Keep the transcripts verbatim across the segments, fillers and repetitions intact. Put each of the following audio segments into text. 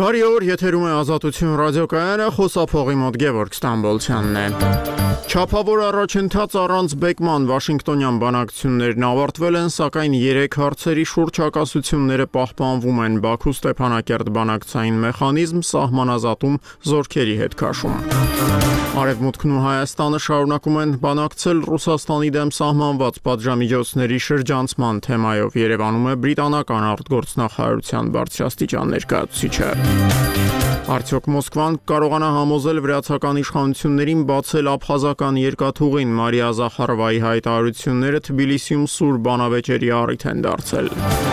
Բարի օր, եթերում է Ազատություն ռադիոկայանը, խոսափողի մոտ Գևորգ Ստամբոլցյանն է։ Չափավոր առաջընթաց առանց բեկման Վաշինգտոնյան բանակցություններն ավարտվել են, սակայն երեք հարցերի շուրջ հակասությունները պահպանվում են՝ Բաքու-Ստեփանակերտ բանակցային մեխանիզմ, սահմանազատում, զորքերի հետ քաշում։ Արևմուտքն ու Հայաստանը շարունակում են բանակցել Ռուսաստանի դեմ սահմանված պատժամիջոցների շրջանցման թեմայով։ Երևանում է բրիտանական արտգործնախարարության բարձրաստիճան ներկայացուցիչը։ Արդյոք Մոսկվան կարողանա համոզել վրացական իշխանություններին բացել աբխազական երկաթուղին։ Մարիա Զախարովայի հայտարարությունները Թբիլիսիում սուր բանավեճերի առիթ են դարձել։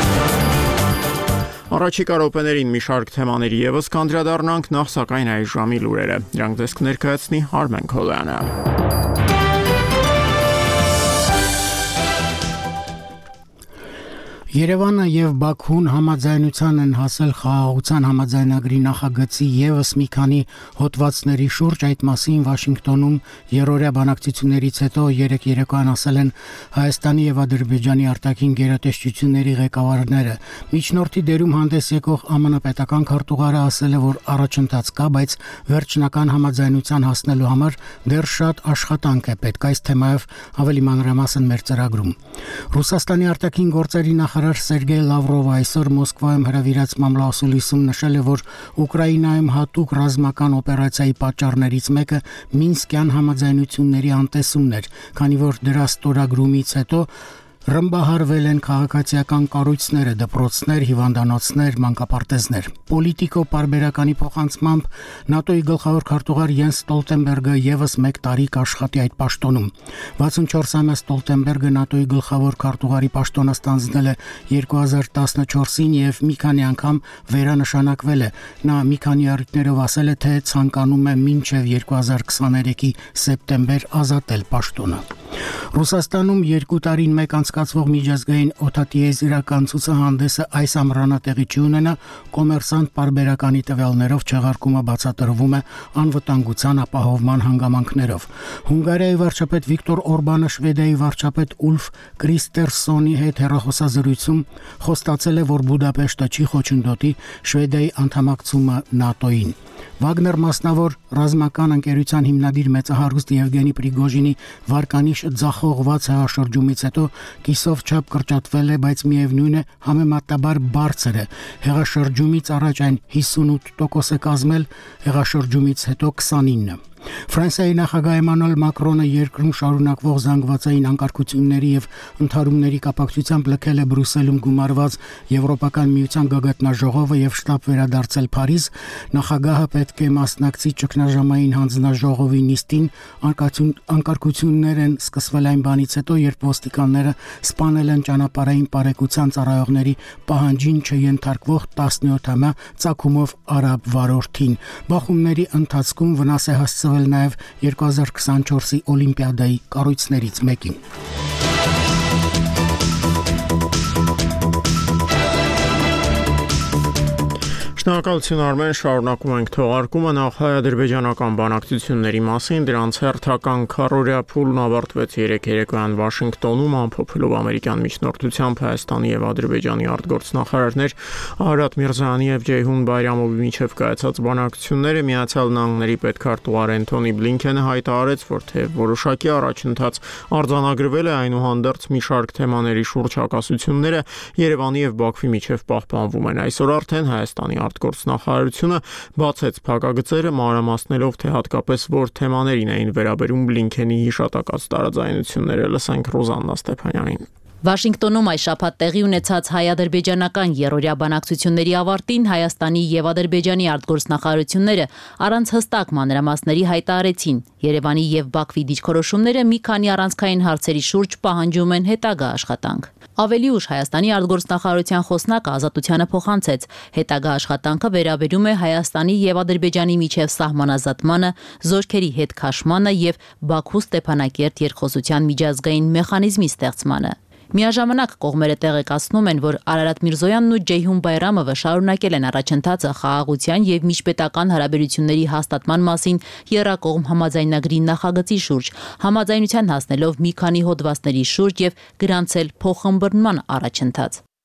Առաջիկա րոպեներին մի շարք թեմաների ևս կանդրադառնանք, նախ սակայն այս ժամի լուրերը։ Դրանք ձեզ կներկայացնի Արմեն Քոլյանը։ Երևանը եւ Բաքուն համաձայնության են հասել խաղաղության համաձայնագրի նախագծի եւս մի քանի հոդվածների շուրջ։ Այդ մասին Վաշինգտոնում երրորդյա բանակցություններից հետո երեք երեկոյան ասել են Հայաստանի եւ Ադրբեջանի արտաքին գերատեսչությունների ղեկավարները։ Միջնորդի դերում հանդես եկող ԱՄՆ պետական քարտուղարը ասել է, որ առաջընթաց կա, բայց վերջնական համաձայնության հասնելու համար դեռ շատ աշխատանք է պետք։ Այս թեմայով ավելի մանրամասն մեր ծրագրում։ Ռուսաստանի արտաքին գործերի նախարար Սերգեյ Լավրովը այսօր Մոսկվայում հրավիրած մամլոասուլիսում նշել է, որ Ուկրաինայում հատուկ ռազմական օպերացիայի պատճառներից մեկը Մինսկյան համաձայնությունների անտեսումն էր, քանի որ դրա ստորագրումից հետո ռմբահարվել են քաղաքացիական կառույցները, դպրոցներ, հիվանդանոցներ, մանկապարտեզներ։ Պոլիտիկո պարբերականի փոխանցմամբ ՆԱՏՕ-ի գլխավոր քարտուղար Յենս Ստոլտենբերգը եւս մեկ տարի կաշխատի այդ պաշտոնում։ վաթսունչորսամյա Ստոլտենբերգը ՆԱՏՕ-ի գլխավոր քարտուղարի պաշտոնը ստանձնել է երկու հազար տասնչորսին եւ մի քանի անգամ վերանշանակվել է։ Նա մի քանի առիթներով ասել է, թե ցանկանում է մինչեւ երկու հազար քսաներեքի սեպտեմբեր ազատել պաշտոնը։ Ռուսաստանում երկու տարին մեկ անցկացվող միջազգային օդատիեզերական ցուցահանդեսը այս ամռանը տեղի չունենա, կոմերսանտ պարբերականի տվյալներով չեղարկումը բացատրվում է անվտանգության ապահովման հանգամանքներով։ Հունգարիայի վարչապետ Վիկտոր Օրբանը Շվեդիայի վարչապետ Ուլֆ Կրիստերսոնի հետ հեռախոսազրույցում խոստացել է, որ Բուդապեշտը չի խոչընդոտի Շվեդիայի անդամակցումը ՆԱՏՕ-ին։ Վագներ մասնավոր ռազմական ընկերության հիմնադիր մեծահարուստ Եվգենի Պրիգոժինի վարկանիշ ձախողված հեղաշրջումից հետո կիսով չափ կրճատվել է, բայց միևնույն է համեմատաբար բարձր է։ Հեղաշրջումից առաջ այն հիսունութ տոկոս է կազմել, հեղաշրջումից հետո քսանինը։ Ֆրանսիայի նախագահ Էմանուել Մակրոնը երկրում շարունակվող զանգվածային անկարգությունների եւ ընդհարումների կապակցությամբ լքել է Բրյուսելում գումարված Եվրոպական միության գագաթնաժողովը եւ շտապ վերադարձել Փարիզ։ Նախագահը պետք է մասնակցի ճգնաժամային հանձնաժողովի նիստին։ Անկարգություններ են սկսվել այն բանից հետո, երբ ոստիկանները սպանել են ճանապարհային բարեկության ծառայողների պահանջին չենթարկվող տասնյոթամյա ծագումով արաբ վարորդին։ Բախումների ընթացքում վնաս է հասցվել նաև երկու հազար քսանչորսի Օլիմպիադայի կառույցներից մեկին։ Շնորհակալություն Արմեն, շարունակում ենք թողարկումը նախ հայ-ադրբեջանական բանակցությունների մասին, դրանց հերթական քառօրյա փուլն ավարտվեց երեք երեկոյան Վաշինգտոնում, ամփոփելով ամերիկյան միջնորդությամբ Հայաստանի եւ Ադրբեջանի արտգործնախարարներ Արարատ Միրզոյանի եւ Ջեյհուն Բայրամովի միջև կայացած բանակցությունները Միացյալ Նահանգների պետքարտուղար Էնթոնի Բլինքենը հայտարարեց, որ թե որոշակի առաջընթաց արձանագրվել է, այնուհանդերձ մի շարք թեմաների շուրջ հակասությունները Երևանի եւ Բաքվի միջև պահպանվում են։ Այսօր արդեն Հայաստանի արտգործնախարարությունը բացեց փակագծերը, մանրամասնելով, թե հատկապես որ թեմաներին էին վերաբերում Բլինքենի հիշատակած տարաձայնությունները։ Լսենք Ռոզաննա Ստեփանյանին։ Վաշինգտոնում այս շաբաթ տեղի ունեցած հայ-ադրբեջանական երրորդյա բանակցությունների ավարտին Հայաստանի եւ Ադրբեջանի արտգործնախարարությունները առանց հստակ մանրամասների հայտարարեցին. Երևանի եւ Բաքվի դիրքորոշումները մի քանի առանցքային հարցերի շուրջ պահանջում են հետագա աշխատանք։ Ավելի ուշ Հայաստանի արտգործնախարարության խոսնակը Ազատությանը փոխանցեց. հետագա աշխատանքը վերաբերում է Հայաստանի եւ Ադրբեջանի միջև սահմանազատմանը, զորքերի հետ քաշմանը եւ Բաքու-Ստեփանակերտ երկխոսության միջազգային մեխանիզմի ստեղծմանը։ Միաժամանակ կողմերը տեղեկացնում են, որ Արարատ Միրզոյանն ու Ջեյհուն Բայրամովը շարունակել են առաջընթացը խաղաղության եւ միջպետական հարաբերությունների հաստատման մասին եռակողմ համաձայնագրի նախագծի շուրջ, համաձայնության հասնելով մի քանի հոդվածների շուրջ եւ գրանցել փոխըմբռնման առաջընթաց։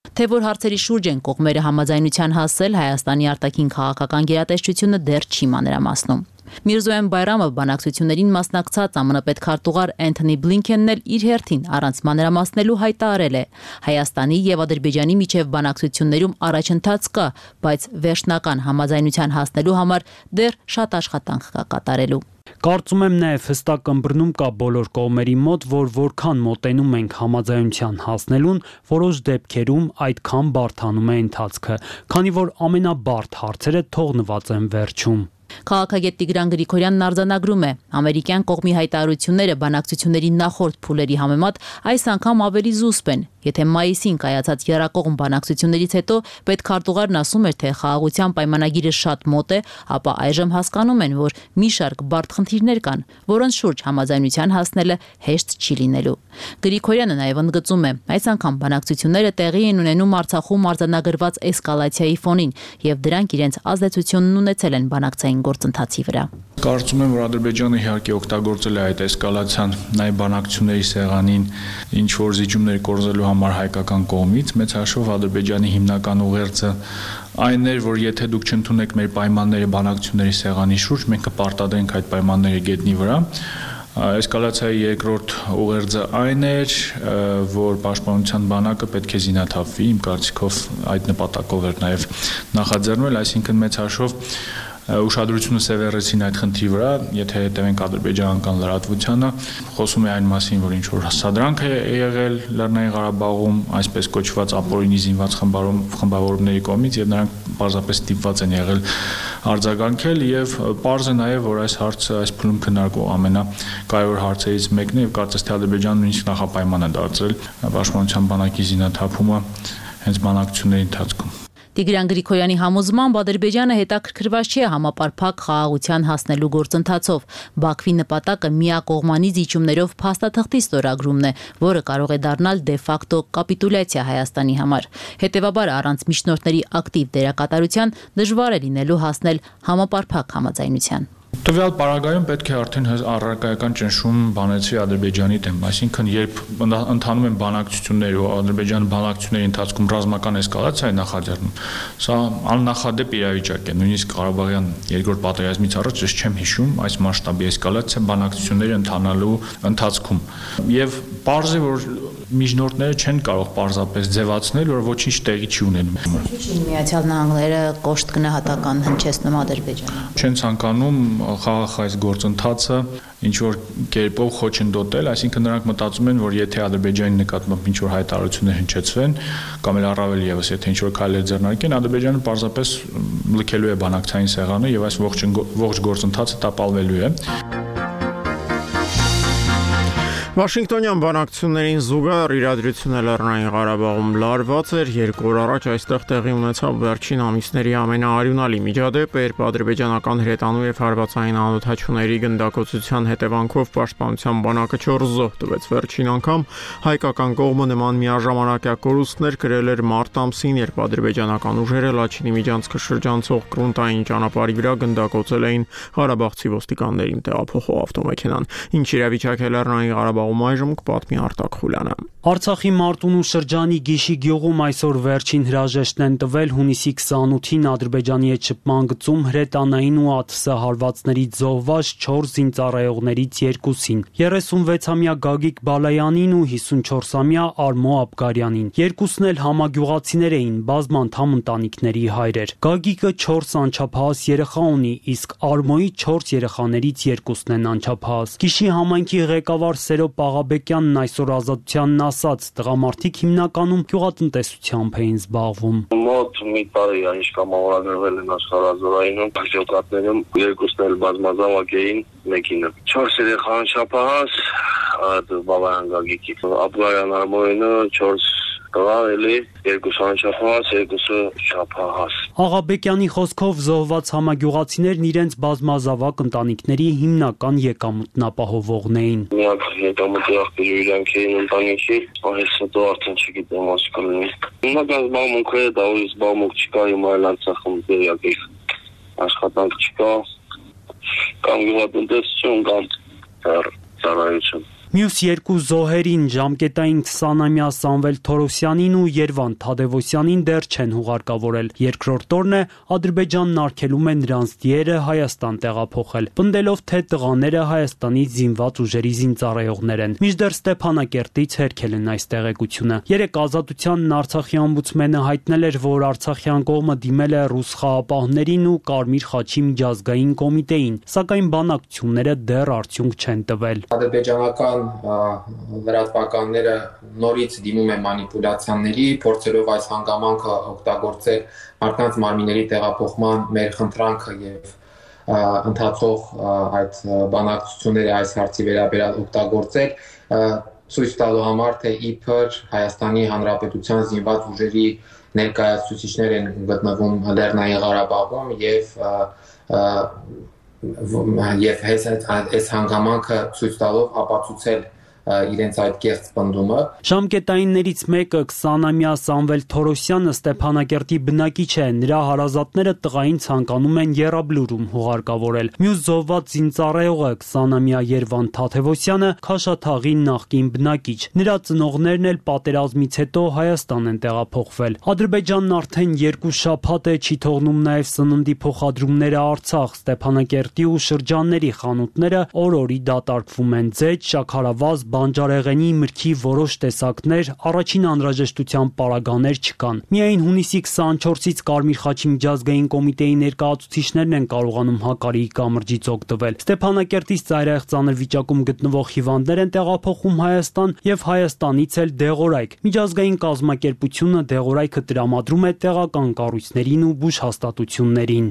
Թե որ հարցերի շուրջ են կողմերը համաձայնության հասել, Հայաստանի արտաքին քաղաքական գերատեսչությունը դեռ չի մանրամասնում։ Միրզոյան Բայրամը բանակցություններին մասնակցած ԱՄՆ պետքարտուղար Էնթոնի Բլինքենն էլ իր հերթին առանց մանրամասնելու հայտարարել է. Հայաստանի եւ Ադրբեջանի միջև բանակցություններում առաջընթաց կա, բայց վերջնական համաձայնության հասնելու համար դեռ շատ աշխատանք կա կատարելու։ Կարծում եմ նաև հստակ ըմբռնում կա բոլոր կողմերի մոտ, որ որքան մոտենում ենք համաձայնության հասնելուն, որոշ դեպքերում այդքան բարդանում է ընթացքը, քանի որ ամենաբարդ հարցերը թողնված են վերջում։ Քաղաքագետ Տիգրան Գրիգորյանն արձանագրում է. ամերիկյան կողմի հայտարարությունները բանակցությունների նախորդ փուլերի համեմատ այս անգամ ավելի զուսպ են։ Եթե մայիսին կայացած եռակողմ բանակցություններից հետո պետքարտուղարն ասում էր, թե խաղաղության պայմանագիրը շատ մոտ է, ապա այժմ հասկանում են, որ մի շարք բարդ խնդիրներ կան, որոնց շուրջ համաձայնության հասնելը հեշտ չի լինելու։ Գրիգորյանը նաև ընդգծում է. այս անգամ բանակցությունները տեղի են ունենում Արցախում արձանագրված էսկալացիայի ֆոնին, եւ դրանք իրենց ազդեցությունն ունեցել են բանակցային գործընթացի վրա։ Կարծում եմ, որ Ադրբեջանը իհարկե օգտագործել է այդ էսկալացիան նաև բանակցությունների սեղանին ինչ որ զիջումներ կորզելու համար հայկական կողմից, մեծ հաշվով Ադրբեջանի հիմնական ուղերձը այն էր, որ եթե դուք չընդունեք մեր պայմանները բանակցությունների սեղանի շուրջ, մենք կպարտադրենք այդ պայմանները գետնի վրա։ Էսկալացիայի երկրորդ ուղերձը այն էր, որ պաշտպանության բանակը պետք է զինաթափվի, իմ կարծիքով այդ նպատակով էր նաև նախաձեռնվել, այսինքն մեծ հաշվով ուշադրությունը սևեռեցին այդ խնդրի վրա, եթե հետևենք ադրբեջանական լրատվությանը, խոսում է այն մասին, որ ինչ որ սադրանք է եղել Լեռնային Ղարաբաղում, այսպես կոչված ապօրինի զինված խմբավորումների կողմից եւ նրանք պարզապես ստիպված են եղել արձագանքել եւ պարզ է նաեւ, որ այս հարցը այս փուլում քննարկող ամենակարևոր հարցերից մեկն է եւ կարծես թե Ադրբեջանը նույնիսկ նախապայման է դարձրել պաշտպանության բանակի զինաթափումը հենց բանակցությունների ընթացքում։ Տիգրան Գրիգորյանի համոզմամբ Ադրբեջանը հետաքրքրված չէ համապարփակ խաղաղության հասնելու գործընթացով։ Բաքվի նպատակը միակողմանի զիջումներով փաստաթղթի ստորագրումն է, որը կարող է դառնալ դե ֆակտո կապիտուլյացիա Հայաստանի համար։ Հետևաբար առանց միջնորդների ակտիվ դերակատարության դժվար է լինելու հասնել համապարփակ համաձայնության։ Տվյալ պարագայում պետք է արդեն առարկայական ճնշում բանեցվի Ադրբեջանի դեմ, այսինքն երբ ընթանում են բանակցություններ ու Ադրբեջանը բանակցությունների ընթացքում ռազմական էսկալացիա է նախաձեռնում, սա աննախադեպ իրավիճակ է, նույնիսկ Ղարաբաղյան երկրորդ պատերազմից առաջ ես չեմ հիշում այս մասշտաբի էսկալացիա բանակցությունների ընթանալու ընթացքում։ Եվ պարզ է, որ միջնորդները չեն կարող պարզապես ձևացնել, որ ոչինչ տեղի չի ունենում։ Միացյալ Նահանգները կոշտ գնահատական հնչեցնում Ադրբեջանին։ Չեն ցանկանում խաղաղ այս գործընթացը ինչ որ կերպով խոչընդոտել, այսինքն նրանք մտածում են, որ եթե Ադրբեջանի նկատմամբ ինչ որ հայտարարություններ հնչեցվեն, կամ էլ առավել եւս եթե ինչ որ քայլեր ձեռնարկեն, Ադրբեջանը պարզապես լքելու է բանակցային սեղանը եւ այս ողջ ողջ գործընթացը տապալվելու է։ Վաշինգտոնյան բանակցություններին զուգահեռ իրադրությունը Լեռնային Ղարաբաղում լարված էր, երկու օր առաջ այստեղ տեղի ունեցավ վերջին ամիսների ամենաարյունալի միջադեպը, երբ ադրբեջանական հրետանու եւ հարվածային անօդաչուների գնդակոծության հետևանքով պաշտպանության բանակը չորս զոհ տվեց։ Վերջին անգամ հայկական կողմը նման միաժամանակյա կորուստներ կրել էր մարտ ամսին, երբ ադրբեջանական ուժերը Լաչինի միջանցքը շրջանցող կրունտային ճանապարհի վրա գնդակոծել էին ղարաբաղցի ոստիկաններին տեղափոխող ավտոմեքենան։ Ինչ իրավիճակ է Լեռնային Ղարաբաղում այժմ կպատմի Արտակ Խուլյանը։ Արցախի Մարտունու շրջանի Գիշի գյուղում այսօր վերջին հրաժեշտն են տվել հունիսի քսանութին Ադրբեջանի հետ շփման գծում հրետանային ու ԱԹՍ հարվածներից զոհված չորս զինծառայողներից երկուսին՝ երեսունվեցամյա Գագիկ Բալայանին ու հիսունչորսամյա Արմո Աբգարյանին։ Երկուսն էլ համագյուղացիներ էին, բազմանդամ ընտանիքների հայրեր։ Գագիկը չորս անչափահաս երեխա ունի, իսկ Արմոյի չորս երեխաներից երկուսն են անչափահաս։ Գիշի համայնքի ղեկավար Սերո Պաղաբեկյանն այսօր Ազատությանն ասաց, տղամարդիկ հիմնականում գյուղատնտեսությամբ էին զբաղվում։ Մոտ մի տարի է ինչ կամավորագրվել են աշխարհազորայինում, ջոկատներում, երկուսն էլ բազմազավակ էին, մեկինը։ Չորս երեխա անչափահաս, այդ Բալայան Գագիկի, Աբգարյան Արմոյինը չորս տղա, էլի երկուսը անչափահաս, երկուսը չափահաս։ Աղաբեկյանի խոսքով զոհված համագյուղացիներն իրենց բազմազավակ ընտանիքների հիմնական եկամուտն ապահովողն էին։ Միակ եկամուտի աղբյուրը իրանք էին ընտանիքի, այս հետո արդեն չգիտեմ ասկալնի։ Հիմնական զբաղմունքը է, դա ու զբաղմունք չկա, հիմա այլ Արցախում տեղյակ աշխատանք չկա, կամ գյուղատնտեսություն, կամ ծառայություն։ Մյուս երկու զոհերին ժամկետային քսանամյա Սամվել Թորոսյանին ու Երվան Թադևոսյանին դեռ չեն հուղարկավորել։ Երկրորդ օրն է Ադրբեջանն արգելում է նրանց դիերը Հայաստան տեղափոխել, պնդելով, թե տղաները Հայաստանի զինված ուժերի զինծառայողներ են։ Մինչդեռ Ստեփանակերտից հերքել են այս տեղեկությունը։ Երեք Ազատությանն Արցախի օմբուդսմենը հայտնել էր, որ Արցախյան կողմը դիմել է ռուս խաղապահներին ու Կարմիր խաչի միջազգային կոմիտեին, սակայն բանակցությունները դեռ արդյունք չեն տվել։ Ադրբեջանական լրատվականները նորից դիմում են մանիպուլյացիաների, փորձելով այս հանգամանքը օգտագործել մարդկանց մարմինների տեղափոխման մեր խնդրանքը եւ ընթացող այդ բանակցությունները այս հարցի վերաբերյալ օգտագործել, ցույց տալու համար, թե իբր Հայաստանի Հանրապետության զինված ուժերի ներկայացուցիչներ են գտնվում Լեռնային Ղարաբաղում եւ եւ այս հանգամանքը ցույց տալով ապացուցել իրենց այդ կեղծ պնդումը։ Ժամկետայիններից մեկը քսանամյա Սամվել Թորոսյանը Ստեփանակերտի բնակիչ է, նրա հարազատները տղային ցանկանում են Եռաբլուրում հուղարկավորել։ Մյուս զոհված զինծառայողը քսանամյա Երվան Թադևոսյանը Քաշաթաղի նախկին բնակիչ։ Նրա ծնողներն էլ պատերազմից հետո Հայաստան են տեղափոխվել։ Ադրբեջանն արդեն երկու շաբաթ է չի թողնում նաև սննդի փոխադրումները Արցախ, Ստեփանակերտի ու շրջանների խանութները օր-օրի դատարկվում են։ Ձեթ, շաքարավազ, բանջարեղենի, մրգի որոշ տեսակներ, առաջին անհրաժեշտության պարագաներ չկան։ Միայն հունիսի քսանչորսից Կարմիր խաչի միջազգային կոմիտեի ներկայացուցիչներն են կարողանում Հակարիի կամրջից օգտվել։ Ստեփանակերտից ծայրահեղ ծանր վիճակում գտնվող հիվանդներ են տեղափոխում Հայաստան եւ Հայաստանից էլ դեղորայք։ Միջազգային կազմակերպությունը դեղորայքը տրամադրում է տեղական կառույցներին ու բուժհաստատություններին։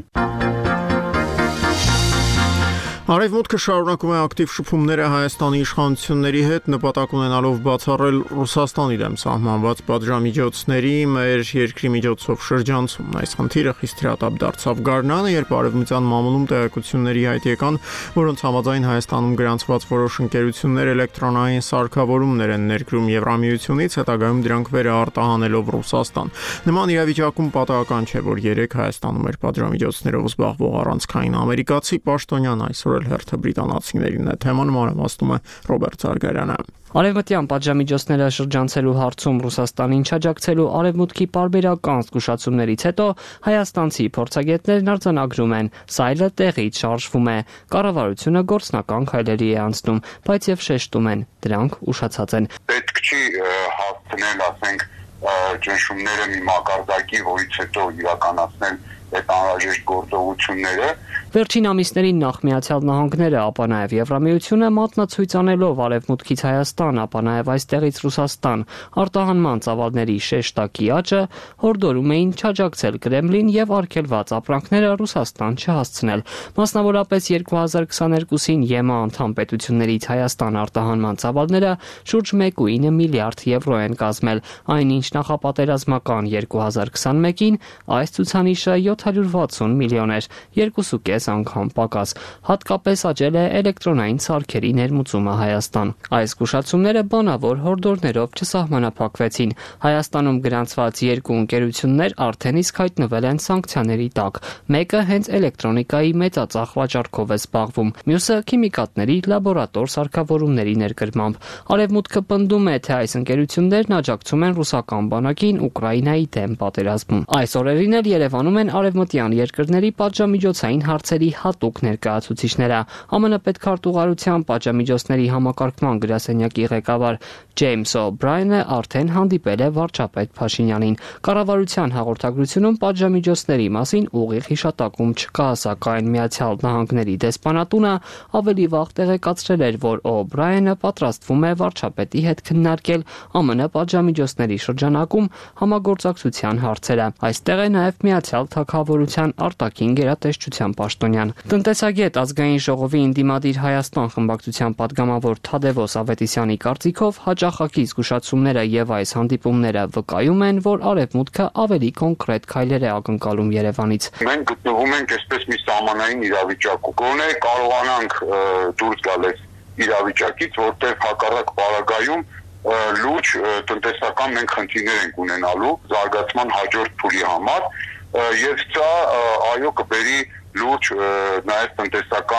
Արևմուտքը շարունակում է ակտիվ շփումները Հայաստանի իշխանությունների հետ, նպատակ ունենալով բացառել Ռուսաստանի դեմ սահմանված պատժամիջոցների մեր երկրի միջոցով շրջանցումն։ Այս խնդիրը խիստ հրատապ դարձավ գարնանը, երբ արևմտյան մամուլում տեղեկությունների հայտ եկան, որոնց համաձայն Հայաստանում գրանցված որոշ ընկերություններ էլեկտրոնային սարքավորումներ են ներկրում Եվրամիությունից, հետագայում դրանք վերարտահանելով Ռուսաստան։ Նման իրավիճակում պատահական չէ, որ երեք Հայաստանում էր պատժամիջոցներով զբաղվող առանցքային ամերիկացի պաշտոնյան այսօր հերթը բրիտանացիներին է թեման մանրամասնում է Ռոբերտ Զարգարյանը։ Արևմտյան պատժամիջոցները շրջանցելու հարցում Ռուսաստանին չաջակցելու արևմուտքի պարբերական զգուշացումներից հետո հայաստանցի փորձագետներն արձանագրում են, սա այլ տեղից շարժվում է։ Կառավարությունը գործնական քայլերի է անցնում, բայց եւ շեշտում են, դրանք ուշացած են։ Պետք չի հասցնել, ասենք, ճնշումները մի մակարդակի, որից հետո իրականացնել այդ անհրաժեշտ գործողությունները։ Վերջին ամիսներին նախ Միացյալ Նահանգները, ապա նաև Եվրամիությունը մատնացույց անելով արևմուտքից Հայաստան, ապա նաև այստեղից Ռուսաստան արտահանման ծավալների շեշտակի աճը հորդորում էին չաջակցել Կրեմլին եւ արգելված ապրանքները Ռուսաստան չհասցնել։ Մասնավորապես երկու հազար քսաներկուսին ԵՄԱ անդամ պետություններից Հայաստան արտահանման ծավալները շուրջ մեկ կόμma ինը միլիարդ եվրո են կազմել, այնինչ նախապատերազմական երկու հազար քսանմեկին այս ցուցանիշը յոթ հարյուր վաթսուն միլիոն էր, երկու կόμma պինգ անգամ պակաս։ Հատկապես աճել է էլեկտրոնային սարքերի ներմուծումը Հայաստան։ Այս զգուշացումները բանավոր հորդորներով չսահմանափակվեցին։ Հայաստանում գրանցված երկու ընկերություններ արդեն իսկ հայտնվել են սանկցիաների տակ։ Մեկը հենց էլեկտրոնիկայի մեծածախ վաճառքով է զբաղվում, մյուսը քիմիկատների լաբորատոր սարքավորումների ներկրմամբ։ Արևմուտքը պնդում է, թե այս ընկերություններն աջակցում են ռուսական բանակին Ուկրաինայի դեմ պատերազմում։ Այս օրերին էլ Երևանում են արևմտյան երկրների պատժամիջոցային հարցերի հատուկ ներկայացուցիչները։ ԱՄՆ պետքարտուղարության պատժամիջոցների համակարգման գրասենյակի ղեկավար Ջեյմս Օ'Բրայենը արդեն հանդիպել է վարչապետ Փաշինյանին։ Կառավարության հաղորդագրությունում պատժամիջոցների մասին ուղիղ հիշատակում չկա, սակայն Միացյալ Նահանգների դեսպանատունը ավելի վաղ տեղեկացրել էր, որ Օ'Բրայենը պատրաստվում է վարչապետի հետ քննարկել ԱՄՆ պատժամիջոցների շրջանակում համագործակցության հարցերը։ Այստեղ է նաև Միացյալ Թագավորության արտաքին գերատեսչության պաշտոնյան։ Տնտեսագետ ազգային ժողովի ընդդիմադիր Հայաստան խմբակցության падգամավոր Թադևոս Ավետիսյանի կարծիքով հաճախակի զգուշացումները եւ այս հանդիպումները վկայում են, որ արևմուտքը ավելի կոնկրետ քայլեր է ակնկալում Երևանից։ Մենք գտնվում ենք այսպես մի սահմանային իրավիճակում։ Գոնե կարողանանք դուրս գալ այս իրավիճակից, որտեղ հակառակ պարագայում լուրջ տնտեսական մենք խնդիրներ ենք ունենալու զարգացման հաջորդ փուլի համար եւ սա այո կբերի լուրջ նաեւ տնտեսական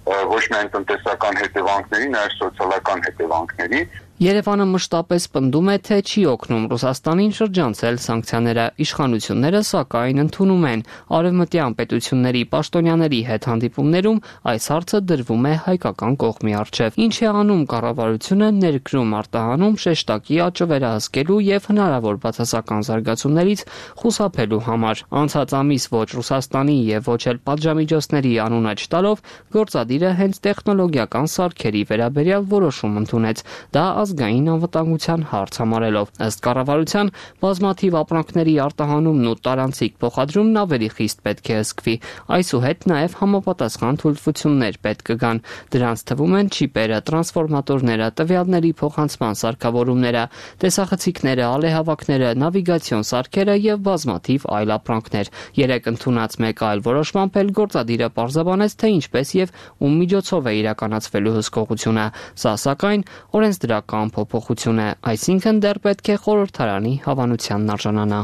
ոչ միայն տնտեսական հետևանքների, նաև սոցիալական հետևանքների։ Երևանը մշտապես պնդում է, թե չի օգնում Ռուսաստանին շրջանցել սանկցիաները։ Իշխանությունները, սակայն, ընդունում են։ Արևմտյան պետությունների պաշտոնյաների հետ հանդիպումներում այս հարցը դրվում է հայկական կողմի առջև։ Ինչ է անում կառավարությունը ներկրում արտահանում շեշտակի աճը վերահսկելու եւ հնարավոր բացասական զարգացումներից խուսափելու համար։ Անցած ամիս ոչ Ռուսաստանի եւ ոչ էլ պատժամիջոցների անունը չտալով գործադիրը հենց տեխնոլոգիական սարքերի վերաբերյալ որոշում ընդունեց։ Դա ազգային անվտանգության հարց համարելով։ Ըստ կառավարության, բազմաթիվ ապրանքների արտահանումն ու տարանցիկ փոխադրումն ավելի խիստ պետք է հսկվի։ Այսուհետ նաև համապատասխան թույլտվություններ պետք կգան։ Դրանց թվում են չիպերը, տրանսֆորմատորները, տվյալների փոխանցման սարքավորումները, տեսախցիկները, ալեհավաքները, նավիգացիոն սարքերը եւ բազմաթիվ այլ ապրանքներ։ Երեք ընդունած մեկ այլ որոշմամբ էլ գործադիրը պարզաբանեց, թե ինչպես եւ ում միջոցով է իրականացվելու հսկողությունը։ Սա սակայն օրենսդրական փոփոխություն է, այսինքն դեռ պետք է խորհրդարանի հավանությանն արժանանա։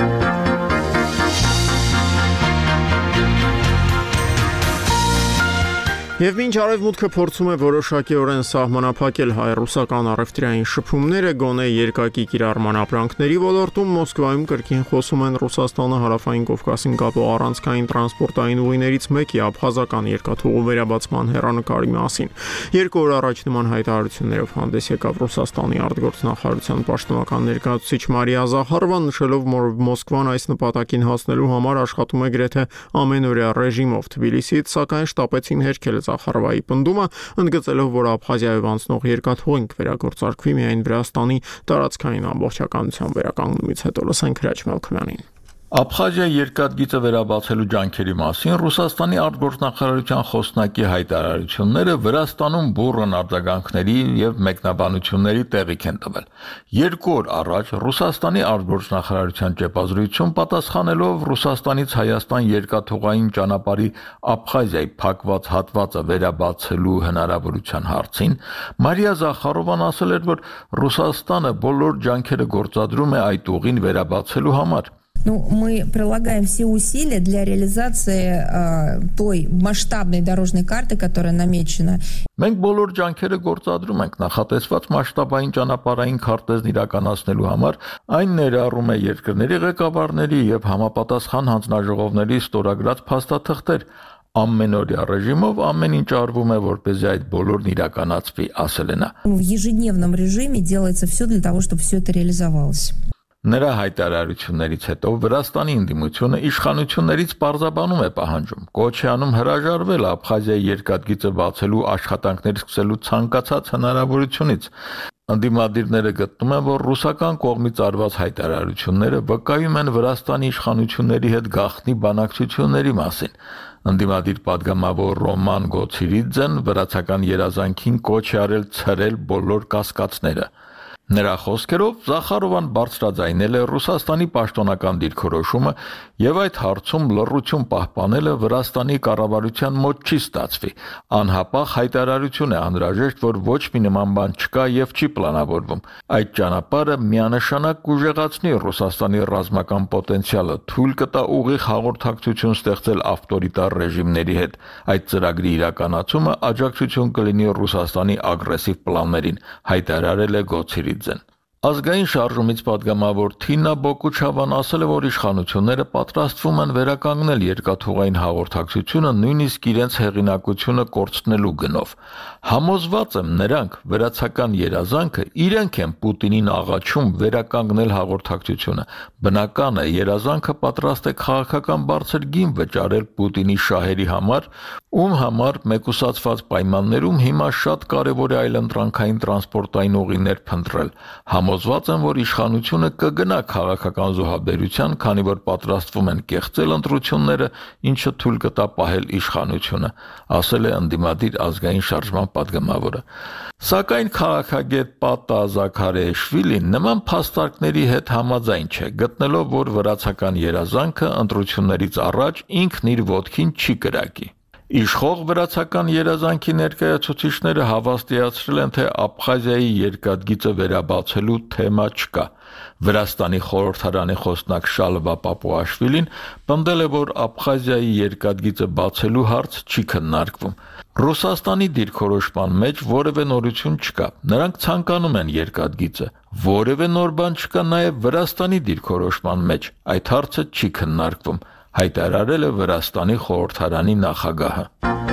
Եվ մինչ Արևմուտքը փորձում է որոշակիորեն սահմանափակել հայ-ռուսական առևտրային շփումները, գոնե երկակի կիրառման ապրանքների ոլորտում Մոսկվայում կրկին խոսում են Ռուսաստանը հարավային Կովկասին կապող առանցքային տրանսպորտային ուղիներից մեկի աբխազական երկաթուղու վերաբացման հեռանկարի մասին։ Երկու օր առաջ նման հայտարարություններով հանդես եկավ Ռուսաստանի արտգործնախարարության պաշտոնական ներկայացուցիչ Մարիա Զախարովան, նշելով, որ Մոսկվան այս նպատակին հասնելու համար աշխատում է գրեթե ամենօրյա ռեժիմով Թբիլիսիից, սակայն շտապեցին հերքել Զախարովայի պնդումը, ընդգծելով, որ Աբխազիայով անցնող երկաթուղին կվերագործարկվի միայն Վրաստանի տարածքային ամբողջականության վերականգնումից հետո։ Լսենք Հրաչ Մելքոյանին։ Աբխազիայի երկաթգիծը վերաբացելու ջանքերի մասին Ռուսաստանի արտգործնախարարության խոսնակի հայտարարությունները Վրաստանում բուռն արձագանքների եւ մեկնաբանությունների տեղիք են տվել։ Երկու օր առաջ Ռուսաստանի արտգործնախարարության ճեպազրույցում պատասխանելով Ռուսաստանից Հայաստան երկաթուղային ճանապարհի Աբխազիայի փակված հատվածը վերաբացելու հնարավորության հարցին Մարիա Զախարովան ասել էր, որ Ռուսաստանը բոլոր ջանքերը գործադրում է այդ ուղին վերաբացելու համար։ Ну, мы прилагаем все усилия для реализации э, той масштабной дорожной карты, которая намечена. Մենք բոլոր ջանքերը գործադրում ենք նախատեսված մասշտաբային ճանապարհային քարտեզն իրականացնելու համար, այն ներառում է երկրների ղեկավարների եւ համապատասխան հանձնաժողովների ստորագրած փաստաթղթեր։ Ամենօրյա ռեժիմով ամեն ինչ արվում է, որպեսզի այդ բոլորն իրականացվի, ասել է նա։ В ежедневном режиме делается все для того, чтобы все это реализовалось. Նրա հայտարարություններից հետո Վրաստանի ընդդիմությունը իշխանություններից պարզաբանում է պահանջում, կոչ է անում հրաժարվել Աբխազիայի երկաթգիծը բացելու աշխատանքներ սկսելու ցանկացած հնարավորությունից։ Ընդդիմադիրները գտնում են, որ ռուսական կողմից արված հայտարարությունները վկայում են Վրաստանի իշխանությունների հետ գաղտնի բանակցությունների մասին։ Ընդդիմադիր падգամավոր Ռոման Գոցիրիձեն վրացական երազանքին կոչ է արել ցրել բոլոր կասկածները։ Նրա խոսքերով Զախարովան բարձրաձայնել է Ռուսաստանի պաշտոնական դիրքորոշումը եւ այդ հարցում լռություն պահպանելը Վրաստանի կառավարության մոտ չի ստացվի։ Անհապաղ հայտարարություն է անհրաժեշտ, որ ոչ մի նման բան չկա եւ չի պլանավորվում։ Այդ ճանապարհը միանշանակ կուժեղացնի Ռուսաստանի ռազմական պոտենցիալը, թույլ կտա ուղիղ հաղորդակցություն ստեղծել ավտորիտար ռեժիմների հետ։ Այդ ծրագրի իրականացումը աջակցություն կլինի Ռուսաստանի ագրեսիվ պլաններին, հայտարարել է Գոցիրիձեն։ Ազգային շարժումից падգամավոր Թինա Բոկուչավան ասել է, որ իշխանությունները պատրաստվում են վերականգնել երկաթուղային հաղորդակցությունը նույնիսկ իրենց հեղինակությունը կորցնելու գնով։ Համոզված եմ, նրանք վրացական երազանքը իրենք են Պուտինին աղաչում վերականգնել հաղորդակցությունը։ Բնական է, երազանքը պատրաստ է քաղաքական բարձր գին վճարել Պուտինի շահերի համար, ում համար մեկուսացված պայմաններում հիմա շատ կարևոր է այլընտրանքային տրանսպորտային ուղիներ փնտրել։ Համոզված եմ, որ իշխանությունը կգնա քաղաքական զոհաբերության, քանի որ պատրաստվում են կեղծել ընտրությունները, ինչը թույլ կտա պահել իշխանությունը, ասել է ընդդիմադիր ազգային շարժման падգամավորը։ Սակայն քաղաքագետ Պատա Զաքարեշվիլին նման փաստարկների հետ համաձայն չէ, գտնելով, որ վրացական երազանքը ընտրություններից առաջ ինքն իր ոտքին չի կրակի։ Իշխող վրացական երազանքի ներկայացուցիչները հավաստիացրել են, թե Աբխազիայի երկաթգիծը վերաբացելու թեմա չկա։ Վրաստանի խորհրդարանի խոսնակ Շալվա Պապուաշվիլին պնդել է, որ Աբխազիայի երկաթգիծը բացելու հարց չի քննարկվում։ Ռուսաստանի դիրքորոշման մեջ որևէ նորություն չկա։ Նրանք ցանկանում են երկաթգիծը։ Որևէ նոր բան չկա նաև Վրաստանի դիրքորոշման մեջ։ Այդ հարցը չի քննարկվում, հայտարարել է Վրաստանի խորհրդարանի նախագահը։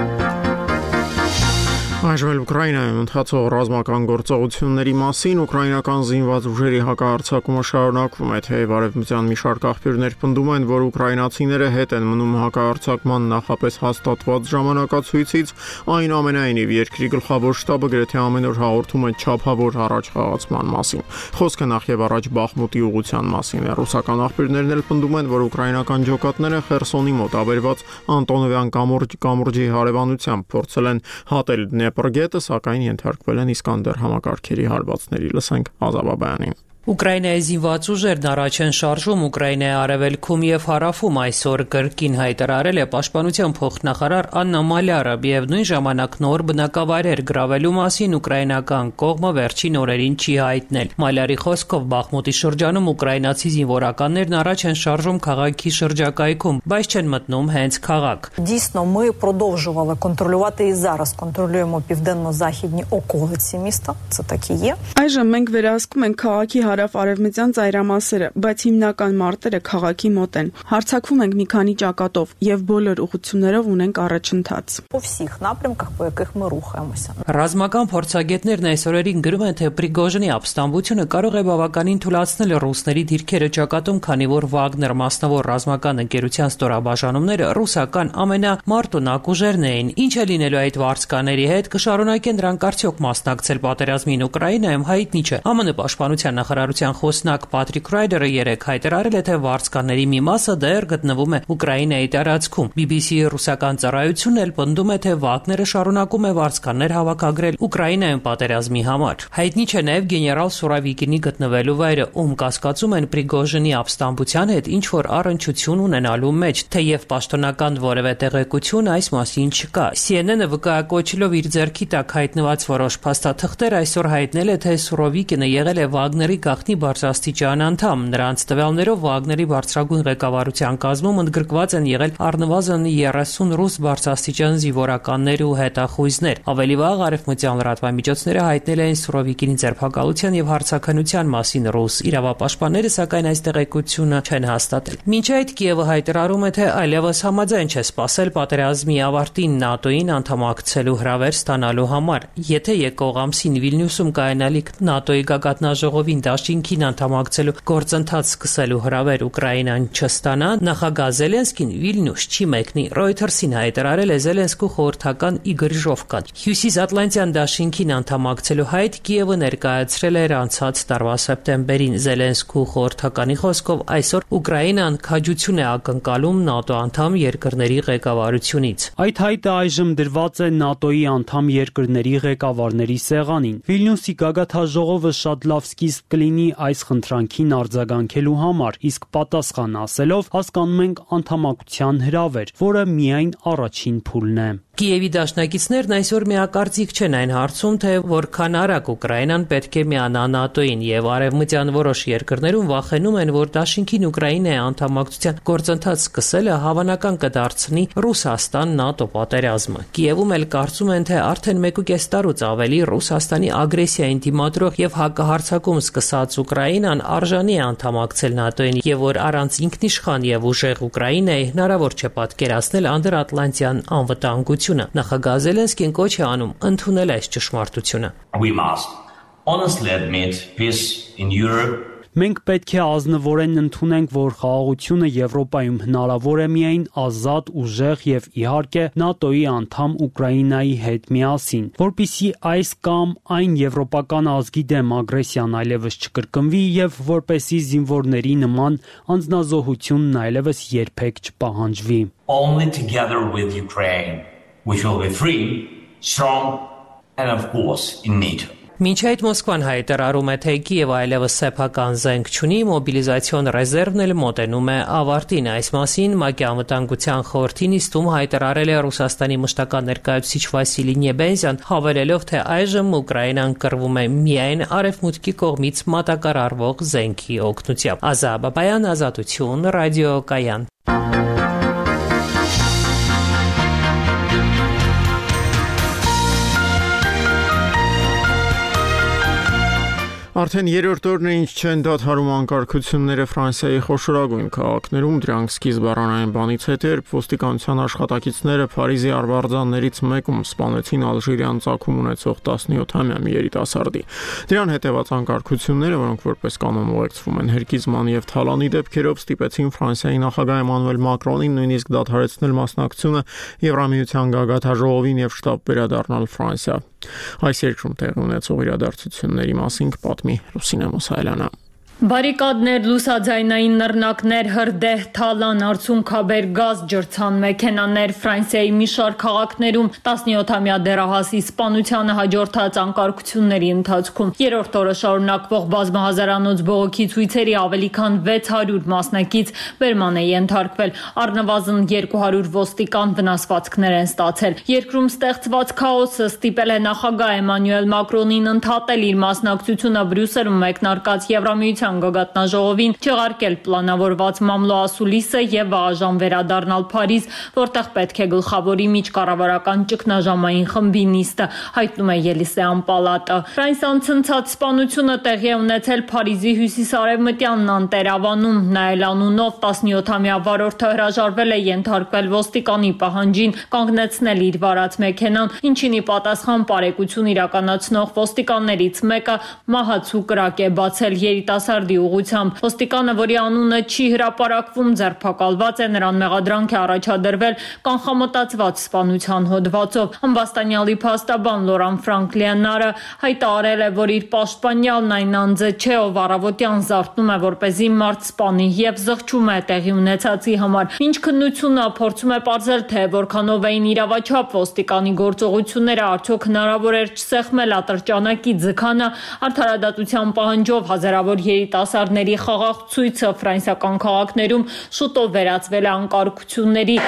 Այժմ Ուկրաինայում ընթացող ռազմական գործողությունների մասին ուկրաինական զինված ուժերի հակահարձակումը շարունակվում է, թեև արևմտյան մի շարք աղբյուրներ պնդում են, որ ուկրաինացիները հետ են մնում հակահարձակման նախապես հաստատված ժամանակացույցից, այնուամենայնիվ երկրի գլխավոր շտաբը գրեթե ամեն օր հաղորդում է չափավոր առաջխաղացման մասին։ Խոսքը նախ եւ առաջ Բախմուտի ուղղության մասին է։ Ռուսական աղբյուրներն էլ պնդում են, որ ուկրաինական ջոկատները Խերսոնի մոտ ավերված Անտոնովյան կամուրջի հարևանությամբ փորձել են հատել Դնեպրգետը, սակայն ենթարկվել են Իսկանդեր համակարգերի հարվածների։ Լսենք Ազավաբյանին։ Ուկրաինայի զինված ուժերն առաջ են շարժում Ուկրաինայի արևելքում եւ հարավում, այսօր կրկին հայտարարել է պաշտպանության փոխնախարար Աննա Մալյարը, եւ նույն ժամանակ նոր բնակավայրեր գրավելու մասին ուկրաինական կողմը վերջին օրերին չի հայտնել։ Մալյարի խոսքով Բախմուտի շրջանում ուկրաինացի զինվորականներն առաջ են շարժում քաղաքի շրջակայքում, բայց չեն մտնում հենց քաղաք։ Дійсно, ми продовжували контролювати і зараз контролюємо південно-західні околиці міста. Це так і є. Այժմ մենք վերահսկում ենք քաղաքի հարավ-արևմտյան ծայրամասերը, բայց հիմնական մարտերը քաղաքի մոտ են։ Հարձակվում ենք մի քանի ճակատով եւ բոլոր ուղղություններով ունենք առաջընթաց։ По всіх напрямках, по яких ми рухаємося. Ռազմական փորձագետներն այսօրերին գրում են, թե Պրիգոժինի ապստամբությունը կարող է բավականին թուլացնել ռուսների դիրքերը ճակատում, քանի որ Վագներ մասնավոր ռազմական ընկերության ստորաբաժանումները ռուսական ամենամարտունակ ուժերն էին։ Ինչ է լինելու այդ վարձկաների հետ, կշարունակեն դրանք արդյոք մասնակցել պատերազմին Ուկրաինայում, հայտնի չէ։ ԱՄՆ պաշտպանության նախարարության խոսնակ Պատրիկ Ռայդերը երեկ հայտարարել է, թե վարձկաների մի մասը դեռ գտնվում է Ուկրաինայի տարածքում։ բի բի սի-ի ռուսական ծառայությունն էլ պնդում է, թե Վագները շարունակում է վարձկաններ հավաքագրել Ուկրաինայում պատերազմի համար։ Հայտնի չէ նաև գեներալ Սուրավիկինի գտնվելու վայրը, ում կասկածում են Պրիգոժինի ապստամբության հետ ինչ որ առնչություն ունենալու մեջ, թեև պաշտոնական որևէ տեղեկություն այս մասին չկա։ Սի Էն Էն-ը վկայակոչելով իր ձեռքի տակ հայտնված որոշ փաստաթղթեր այսօր հայտնել է, թե Սուրովիկինը եղել է Վագների գաղտնի բարձրաստիճան անդամ։ Նրանց տվյալներով Վագների բարձրագույն ղեկավարության կազմում ընդգրկված են եղել առնվազն երեսուն ռուս բարձրաստիճան զինվորականներ ու հետախույզներ։ Ավելի վաղ արևմտյան լրատվամիջոցները հայտնել էին Սուրովիկինի ձերբակալության եւ հարձականության մասին ռուս իրավապաշտպանները, սակայն այս տեղեկությունը չեն հաստատել։ Մինչ այդ Կիևը հայտարարում է, թե այլևս համաձայն չէ սպասել պատերազմի ավարտին ՆԱՏՕ-ին անդամակցելու հրավեր ստանալու համար։ Եթե եկող ամսին Վիլնյուսում կայանալիք ՆԱՏՕ-ի գագաթնաժողովին դաշինքին անդամակցելու գործընթաց սկսելու հրավեր Ուկրաինան չստանա, նախագահ Զելենսկին Վիլնյուս չի մեկնի։ Ռոյթերսին հայտարարել է Զելենսկու խորհրդական Իգոր Ժովկան։ Հյուսիսատլանտյան դաշինքին անդամակցելու հայտ Կիևը ներկայացրել էր անցած տարվա սեպտեմբերին։ Զելենսկու խորհրդականի խոսքով այսօր Ուկրաինան քաջություն է ակնկալում ՆԱՏՕ անդամ երկրների ղեկավարությունից։ Այդ հայտը այժմ դրված է ՆԱՏՕ-ի անդամ երկրների ղեկավարների սեղանին։ Վիլնյուսի գագաթնաժողովը շատ լավ սկիզբ կլինի այս խնդրանքին արձագանքելու համար, իսկ պատասխան ասելով հասկանում ենք անդամակցության հրավեր, որը միայն առաջին փուլն է։ Կիևի դաշնակիցներն այսօր միակարծիք չեն այն հարցում, թե որքան արագ Ուկրաինան պետք է միանա ՆԱՏՕ-ին, եւ արևմտյան որոշ երկրներում վախենում են, որ դաշինքին Ուկրաինայի անդամակցության գործընթաց սկսելը հավանական կդարձնի Ռուսաստան-ՆԱՏՕ պատերազմը։ Կիևում էլ կարծում են, թե արդեն մեկուկես տարուց ավելի Ռուսաստանի ագրեսիային դիմադրող եւ հակահարձակում սկսած Ուկրաինան արժանի է անդամակցել ՆԱՏՕ-ին, եւ որ առանց ինքնիշխան եւ ուժեղ Ուկրաինայի հնարավոր չէ պատկերացնել անդրատլանտյան անվտանգություն։ Նախագահ Զելենսկին կոչ է անում ընդունել այս ճշմարտությունը։ We must honestly admit peace in Europe. Մենք պետք է ազնվորեն ընդունենք, որ խաղաղությունը Եվրոպայում հնարավոր է միայն ազատ, ուժեղ եւ իհարկե ՆԱՏՕ-ի անդամ Ուկրաինայի հետ միասին, որպիսի այս կամ այն եվրոպական ազգի դեմ ագրեսիան այլևս չկրկնվի եւ որպեսի զինվորների նման անձնազոհությունն այլևս երբեք չպահանջվի։ Only together with Ukraine we shall be free, strong and of course in NATO. Մինչ այդ Մոսկվան հայտարարում է, թե Կիևը այլևս սեփական զենք չունի, մոբիլիզացիոն ռեզերվն էլ մոտենում է ավարտին։ Այս մասին ՄԱԿ-ի անվտանգության խորհրդի նիստում հայտարարել է Ռուսաստանի մշտական ներկայացուցիչ Վասիլի Նեբենզյան, հավելելով, թե այժմ Ուկրաինան կռվում է միայն արևմուտքի կողմից մատակարարվող զենքի օգնությամբ։ Ազա Բաբայան, Ազատություն, ռադիոկայան։ Արդեն երրորդ օրն է, ինչ չեն դադարում անկարգությունները Ֆրանսիայի խոշորագույն քաղաքներում, դրանք սկիզբ առան այն բանից հետո, երբ ոստիկանության աշխատակիցները Փարիզի արվարձաններից մեկում սպանեցին ալժիրյան ծագում ունեցող տասնյոթամյա մի երիտասարդի։ Դրան հետևած անկարգությունները, որոնք որպես կանոն ուղեկցվում են հերկիզման եւ թալանի դեպքերով, ստիպեցին Ֆրանսիայի նախագահ Էմանուել Մակրոնին նույնիսկ դադարեցնել մասնակցությունը Եվրամիության գագաթաժողովին եւ շտապ վերադառնալ Ֆրանսիա։ Այս երկրում տեղի ունեցող իրադարձությունների մասին կպատմի Լուսինե Մուսայելյանը։ Բարիկադներ, լուսաձայնային նռնակներ, հրդեհ, թալան, արցունքաբեր, գազ, ջրցան մեքենաներ Ֆրանսիայի մի շարք քաղաքներում տասնյոթամյա դեռահասի սպանությանը հաջորդած անկարգությունների ընթացքում երրորդ օրը շարունակվող բազմահազարանոց բողոքի ցույցերի ավելի քան վեց հարյուր մասնակից բերման է ենթարկվել, առնվազն երկու հարյուր ոստիկան վնասվածքներ են ստացել։ Երկրում ստեղծված քաոսը ստիպել է նախագահ Էմանուել Մակրոնին ընդհատել իր մասնակցությունը Բրյուսելում մեկնարկած Եվրամիության գագաթնաժողովին, չեղարկել պլանավորված մամլո ասուլիսը եւ վաղաժամ վերադառնալ Փարիզ, որտեղ պետք է գլխավորի միջկառավարական ճգնաժամային խմբի նիստը, հայտնում է Ելիսեան պալատը։ Ֆրանսիան ցնցած սպանությունը տեղի է ունեցել Փարիզի հյուսիսարևմտյան Նանտեր-ավանում, Նայել անունով տասնյոթամյա վարորդը հրաժարվել է ենթարկվել ոստիկանի պահանջին կանգնեցնել իր վարած մեքենան, ինչին ի պատասխան պարեկություն իրականացնող ոստիկաններից մեկը մահացու կրակ է բացել երիտասարդ ուղղությամբ։ Ոստիկանը, որի անունը չի հրապարակվում, ձերբակալված է, նրան մեղադրանք է առաջադրվել կանխամտածված սպանության հոդվածով։ Ամբաստանյալի փաստաբան Լորան Ֆրանկլիանարը հայտարարել է, որ իր պաշտպանյալն այն անձը չէ, ով առավոտյան զարթնում է, որպեսզի մարդ սպանի եւ զղջում է տեղի ունեցածի համար։ Մինչ քննությունը փորձում է պարզել, թե որքանով էին իրավաչափ ոստիկանի գործողությունները, արդյոք հնարավոր էր չսեղմել ատրճանակի ձգանը, արդարադատության պահանջով հազարավոր երիտասարդների խաղաղ ցույցը ֆրանսիական քաղաքներում շուտով վերածվել է անկարգությունների։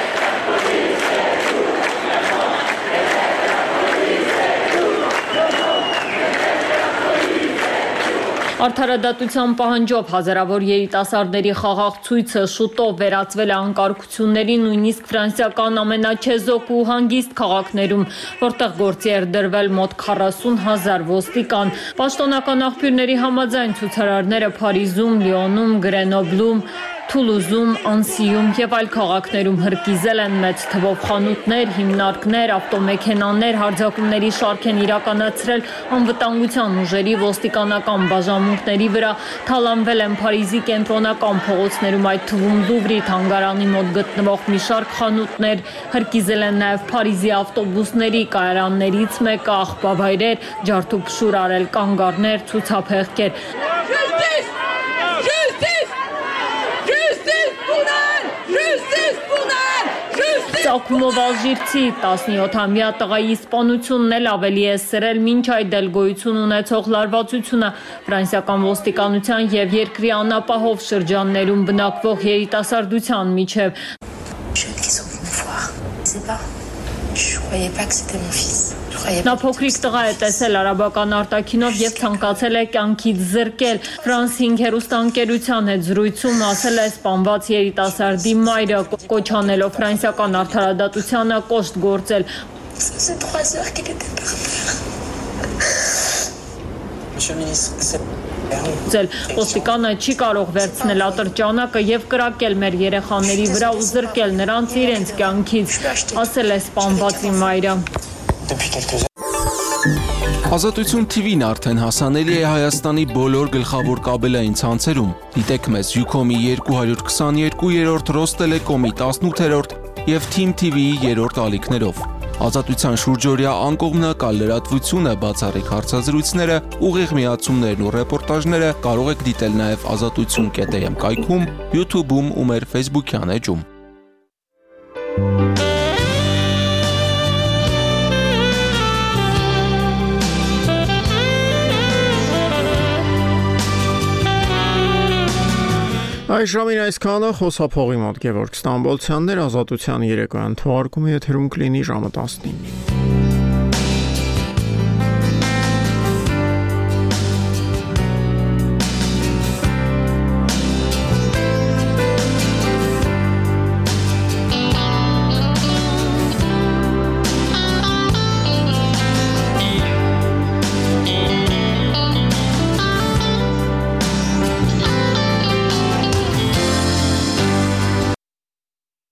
Արդարադատության պահանջով հազարավոր երիտասարդների խաղաղ ցույցը շուտով վերածվել է անկարգությունների, նույնիսկ ֆրանսիական ամենաչեզոք ու հանգիստ քաղաքներում, որտեղ գործի էր դրվել մոտ քառասուն հազար ոստիկան։ Պաշտոնական աղբյուրների համաձայն ցուցարարները Փարիզում, Լիոնում, Գրենոբլում, Թուլուզում, Անսիում եւ այլ քաղաքներում հրկիզել են մեծ թվով խանութներ, հիմնարկներ, ավտոմեքենաներ, հարձակումների շարք են իրականացրել անվտանգության ուժերի ոստիկանական բաժանմունքների վրա, թալանվել են Փարիզի կենտրոնական փողոցներում, այդ թվում Լուվրի թանգարանի մոտ գտնվող մի շարք խանութներ, հրկիզել են նաեւ Փարիզի ավտոբուսների կայարաններից մեկը, աղբավայրեր, ջարդուփշուր արել կանգառներ, ցուցափեղկեր։ Ծագումով ալժիրցի տասնյոթամյա տղայի սպանությունն էլ ավելի է սրել մինչ այդ էլ գոյություն ունեցող լարվածությունը ֆրանսիական ոստիկանության եւ երկրի անապահով շրջաններում բնակվող երիտասարդության միջև։ Նա փոքրիկ տղա է տեսել արաբական արտաքինով եւ ցանկացել է կյանքից զրկել։ Ֆրանս հինգ հեռուստաընկերության հետ զրույցում ասել է սպանված երիտասարդի մայրը, կոչ անելով ֆրանսիական արդարադատությանը կոշտ գործել։ Ոստիկանը չի կարող վերցնել ատրճանակը եւ կրակել մեր երեխաների վրա ու զրկել նրանց իրենց կյանքից, ասել է սպանվածի մայրը։ Ազատություն թի վին արդեն հասանելի է Հայաստանի բոլոր գլխավոր կաբելային ցանցերում։ Դիտեք մեզ Յուքոմի երկու հարյուր քսաներկու, երրորդ Ռոստելեկոմի տասնութերորդ եւ Թիմ թի վիի երրորդ ալիքներով։ Ազատության շուրջօրյա անկողմնակալ լրատվությունը, բացառիկ հարցազրույցները, ուղիղ միացումներն ու ռեպորտաժները կարող եք դիտել նաեւ ազատություն կետ էմ կայքում, YouTube-ում ու մեր Facebook-յան էջում։ Այս ժամին այսքանը խոսափողի մոտ Գևորգ Ստամբոլցյանն էր, Ազատության երեկոյան թողարկումը եթերում կլինի ժամը տասնինին։